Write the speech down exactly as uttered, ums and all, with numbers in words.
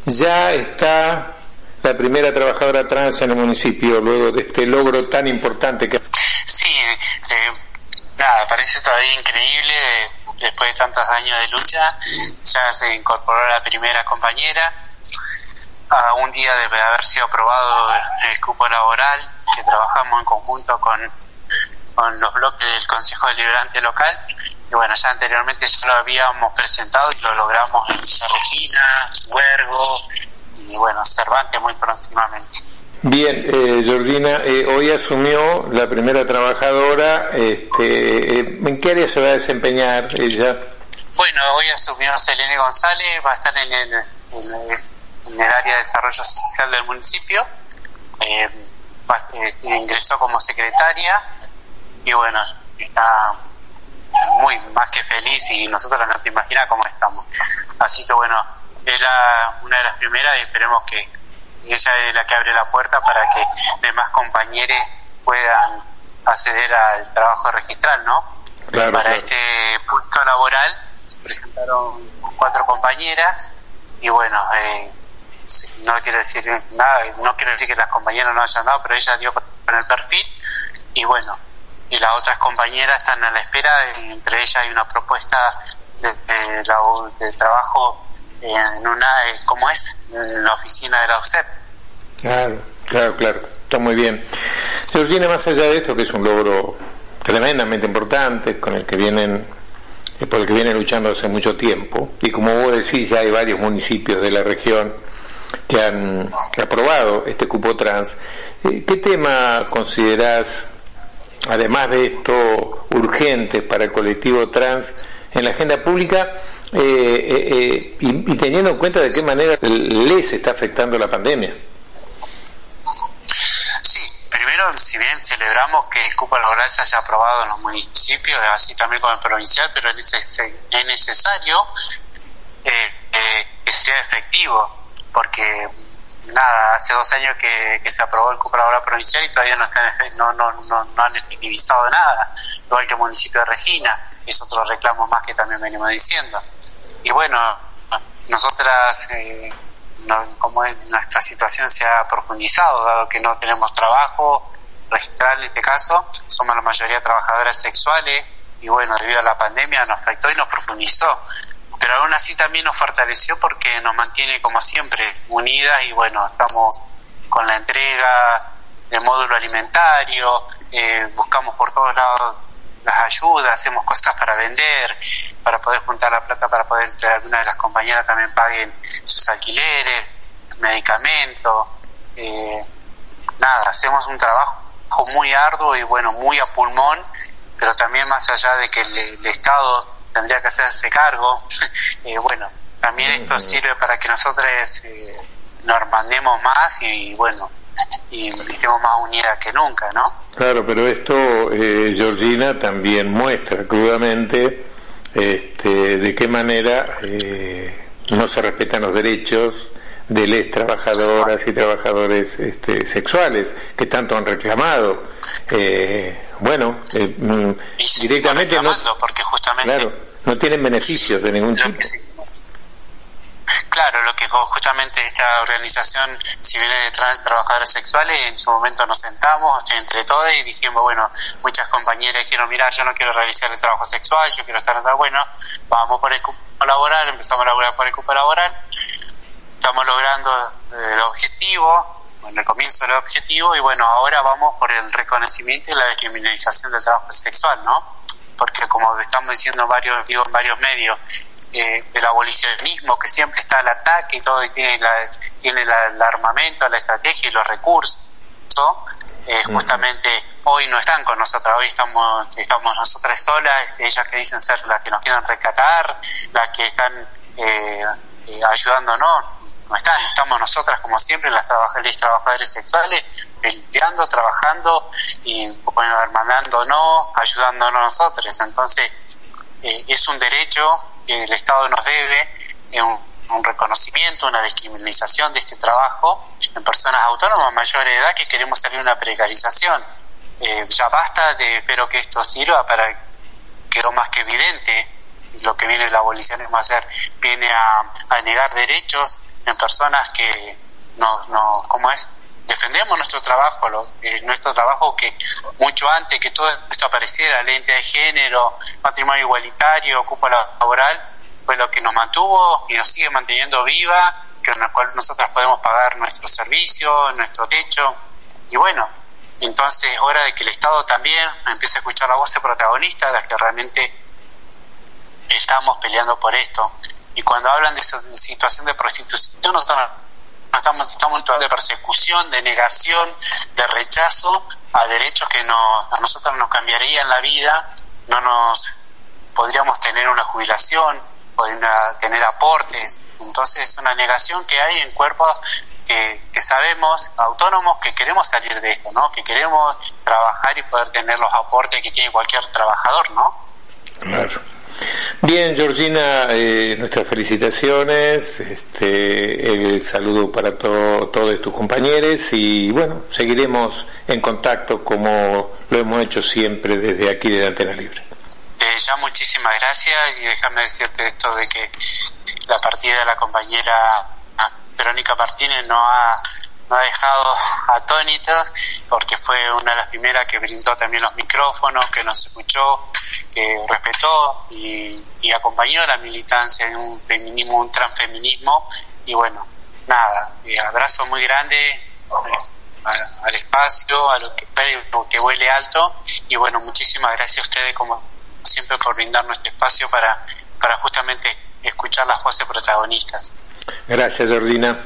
ya está la primera trabajadora trans en el municipio, luego de este logro tan importante que... Sí, eh, nada, parece todavía increíble, eh, después de tantos años de lucha, ya se incorporó la primera compañera, a un día de haber sido aprobado el cupo laboral, que trabajamos en conjunto con, con los bloques del Consejo Deliberante local, y bueno, ya anteriormente ya lo habíamos presentado y lo logramos en Villa Regina, Huergo, y bueno, Cervantes muy próximamente. Bien, eh, Georgina, eh, hoy asumió la primera trabajadora, este, eh, ¿en qué área se va a desempeñar ella? Bueno, hoy asumió Selene González, va a estar en el, en el, en el área de desarrollo social del municipio, eh, va, eh, ingresó como secretaria y bueno, está muy más que feliz y nosotros no te imaginas cómo estamos. Así que bueno, es la, una de las primeras y esperemos que ella es la que abre la puerta para que demás compañeros puedan acceder al trabajo registral, ¿no? Claro, para claro. Este puesto laboral se presentaron cuatro compañeras y bueno, eh, no quiero decir nada, no quiero decir que las compañeras no hayan dado, pero ella dio con el perfil y bueno, y las otras compañeras están a la espera, entre ellas hay una propuesta de, de, de, de trabajo en una, ¿cómo es? En la oficina de la U C E P. Claro, claro, claro, está muy bien. Georgina, más allá de esto, que es un logro tremendamente importante, con el que vienen, por el que vienen luchando hace mucho tiempo, y como vos decís, ya hay varios municipios de la región que han aprobado este cupo trans. ¿Qué tema considerás, además de esto, urgente para el colectivo trans en la agenda pública, eh, eh, eh, y, y teniendo en cuenta de qué manera les está afectando la pandemia? Sí, primero, si bien celebramos que el cupo laboral se haya aprobado en los municipios, así también como el provincial, pero es necesario eh, eh, que sea efectivo, porque nada, hace dos años que, que se aprobó el cupo laboral provincial y todavía no, está en, no, no, no, no han efectivizado nada, igual que el municipio de Regina, es otro reclamo más que también venimos diciendo. Y bueno, nosotras, eh, no, como es, nuestra situación se ha profundizado, dado que no tenemos trabajo registral en este caso, somos la mayoría trabajadoras sexuales y bueno, debido a la pandemia nos afectó y nos profundizó. Pero aún así también nos fortaleció porque nos mantiene como siempre unidas y bueno, estamos con la entrega de módulo alimentario, eh, buscamos por todos lados las ayudas, hacemos cosas para vender, para poder juntar la plata para poder que algunas de las compañeras también paguen sus alquileres, medicamentos, eh, nada, hacemos un trabajo muy arduo y bueno, muy a pulmón, pero también más allá de que el, el Estado tendría que hacerse cargo, eh, bueno, también esto sirve para que nosotros eh, nos mandemos más y bueno, y estemos más unidas que nunca, ¿no? Claro, pero esto, eh, Georgina, también muestra crudamente este, de qué manera eh, no se respetan los derechos de las trabajadoras y trabajadores este, sexuales que tanto han reclamado. Eh, bueno, eh, y directamente no, porque justamente claro, no tienen beneficios de ningún tipo. Claro, lo que justamente esta organización, si viene de tra- trabajadores sexuales, en su momento nos sentamos entre todos y dijimos, bueno, muchas compañeras dijeron, mira, yo no quiero realizar el trabajo sexual, yo quiero estar en bueno, vamos por el cupo laboral, empezamos a laborar por el cupo laboral, estamos logrando el objetivo, bueno, el comienzo del objetivo, y bueno, ahora vamos por el reconocimiento y la descriminalización del trabajo sexual, ¿no? Porque como estamos diciendo en varios, digo, en varios medios, Eh, del abolicionismo que siempre está al ataque y todo y tiene la, tiene la, el armamento, la estrategia y los recursos, eh, justamente hoy no están con nosotras, hoy estamos estamos nosotras solas, ellas que dicen ser las que nos quieren rescatar, las que están eh, eh, ayudándonos, no están, estamos nosotras como siempre, las trabajadores y trabajadores sexuales, peleando, trabajando y bueno, hermanándonos, ayudándonos nosotros. Entonces eh, es un derecho que el Estado nos debe, eh, un, un reconocimiento, una descriminalización de este trabajo en personas autónomas mayores de edad que queremos salir de una precarización. Eh, ya basta, de, espero que esto sirva para, quedó más que evidente, lo que viene el abolicionismo a hacer, viene a, a negar derechos en personas que nos, nos ¿cómo es? defendemos nuestro trabajo, lo, eh, nuestro trabajo que mucho antes que todo esto apareciera, la identidad de género, matrimonio igualitario, cupo laboral, fue lo que nos mantuvo y nos sigue manteniendo viva, que en la cual nosotros podemos pagar nuestro servicio, nuestro techo, y bueno, entonces es hora de que el Estado también empiece a escuchar la voz de protagonistas, las que realmente estamos peleando por esto. Y cuando hablan de esa situación de prostitución, nosotros no estamos, estamos en un situación de persecución, de negación, de rechazo a derechos que nos, a nosotros nos cambiarían la vida, no nos podríamos tener una jubilación, podríamos tener aportes. Entonces es una negación que hay en cuerpos que, que sabemos, autónomos, que queremos salir de esto, ¿no? Que queremos trabajar y poder tener los aportes que tiene cualquier trabajador, ¿no? Claro. Bien, Georgina, eh, nuestras felicitaciones, este, el saludo para to- todos tus compañeros y bueno, seguiremos en contacto como lo hemos hecho siempre desde aquí de Antena Libre. Eh, ya muchísimas gracias y déjame decirte esto de que la partida de la compañera Verónica Martínez no ha no ha dejado atónitos porque fue una de las primeras que brindó también los micrófonos, que nos escuchó, que respetó y, y acompañó la militancia en un feminismo, un transfeminismo y bueno, nada, eh, abrazo muy grande eh, a, al espacio, a lo que, que huele alto y bueno, muchísimas gracias a ustedes como siempre por brindarnos este espacio para, para justamente escuchar las voces protagonistas. Gracias, Georgina.